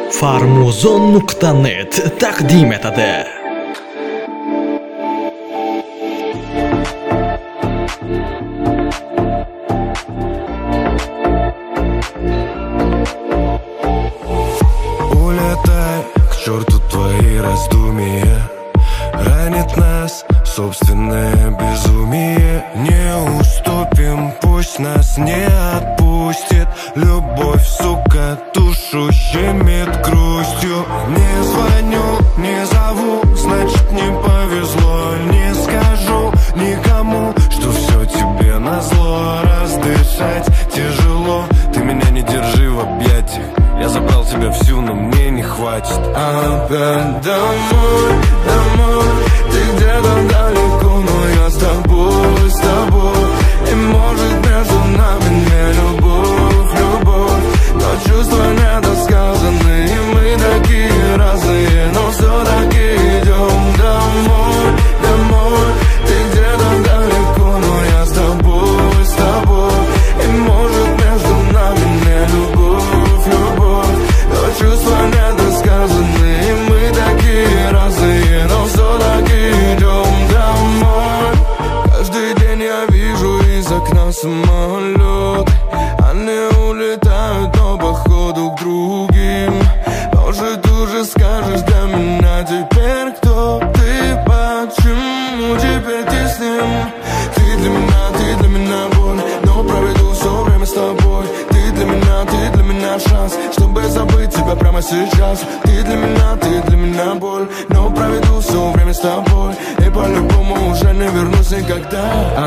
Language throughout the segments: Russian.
Farmuzon.net taqdim etadi. Улетай к черту твои раздумья, ранит нас собственное безумие. Не уступим, пусть нас не отпустит любовь, сука, душу щемит грустью. Не звоню, не зову, значит не повезло. Не скажу никому, что все тебе назло. Раздышать тяжело, ты меня не держи в объятиях. Я забрал тебя всю, но мне не хватит. Опять домой, домой. Ты где-то далеко, но я с тобой, с тобой. И может между нами не любовь, любовь, но чувства недосказаны. И мы такие разные, но все-таки идем домой, домой. Ты где-то далеко, но я с тобой, с тобой. И может между нами не любовь, любовь, но чувства недосказаны. И мы такие разные, но все-таки идем домой. Каждый день я вижу из окна самолет. Они улетают, но походу к другим. Может, уже скажешь для меня теперь, кто ты, почему теперь ты с ним? Ты для меня боль, но проведу все время с тобой. Ты для меня шанс, чтобы забыть тебя прямо сейчас. Ты для меня боль, но проведу все время с тобой. И по-любому уже не вернусь никогда.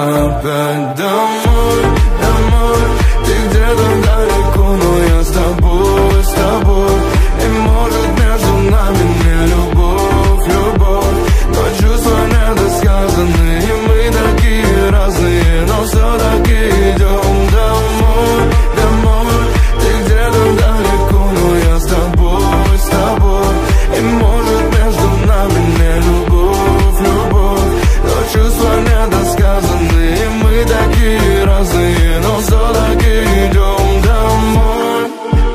Опять домой, домой. Ты где-то далеко, но я с тобой, с тобой. И может между нами не любовь, любовь, но чувства недосказаны. И мы такие разные, но все-таки идем домой, домой. Ты где-то далеко, но я с тобой, с тобой. И может между нами не любовь, любовь, но чувства недосказаны. И мы такие разные, но все-таки идем домой.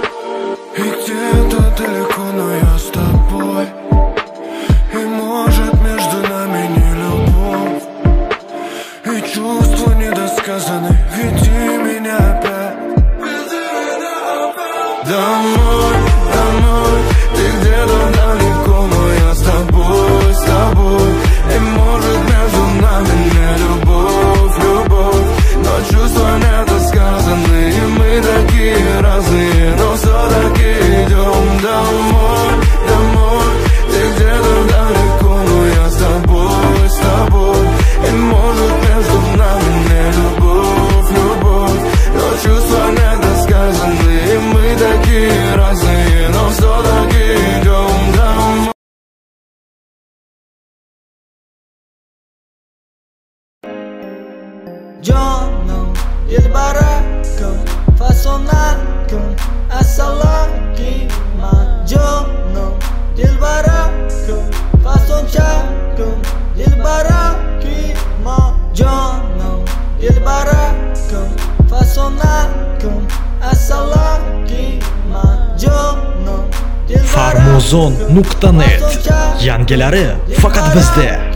И где-то далеко, но я с тобой. И может между нами не любовь, и чувства недосказаны. Веди меня опять домой, домой. Ты где-то далеко, но я с тобой, с тобой. И может между нами не любовь, любовь, но чувства недосказаны. И мы такие разные, но все-таки идем домой, домой. Ты где-то далеко, но я с тобой, с тобой. И может между нами не любовь, любовь, но чувства недосказаны. И мы такие разные, но все-таки идем домой. Canım, dilbarakım, fasonakım, asalakima. Canım, dilbarakım, fasonçakım, dilbarakima. Canım, dilbarakım, fasonakım, asalakima. Canım, Farmuzon.net yangilari faqat bizda.